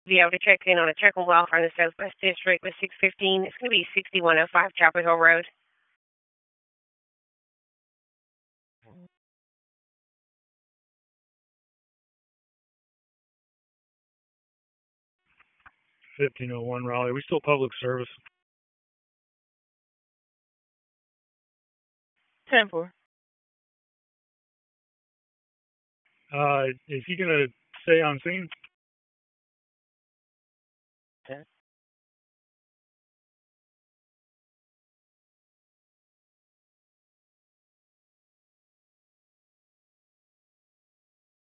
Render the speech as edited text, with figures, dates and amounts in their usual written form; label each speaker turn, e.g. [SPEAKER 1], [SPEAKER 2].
[SPEAKER 1] be able to check in on a check and welfare in the Southwest District with 615. It's going to be 6105 Chapel Hill Road.
[SPEAKER 2] $15.01 Raleigh. Are we still public service?
[SPEAKER 3] 10-4.
[SPEAKER 2] Is he going to stay on scene?